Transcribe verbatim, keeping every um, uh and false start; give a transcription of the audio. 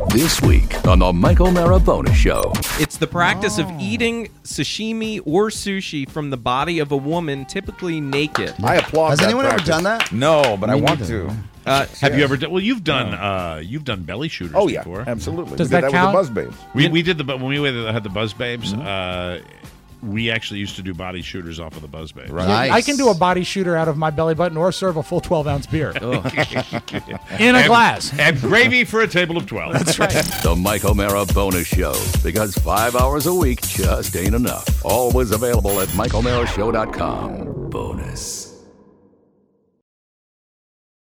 This week on the Mike O'Mara Bonus Show. It's the practice Oh. of eating sashimi or sushi from the body of a woman, typically naked. I applaud Has that anyone practice. ever done that? No, but I Me want neither. to. Uh, Have you ever done? Well, you've done. Uh, you've done belly shooters Oh, yeah, before. absolutely. Does we did that that count? with the Buzz Babes. We we did the when we had the Buzz Babes. Uh, we actually used to do body shooters off of the Buzz Babes. Right. Nice. I can do a body shooter out of my belly button or serve a full twelve ounce beer in a And- glass. And gravy for a table of twelve. That's right. The Mike O'Mara Bonus Show. Because five hours a week just ain't enough. Always available at Mike O'Mara Show dot com.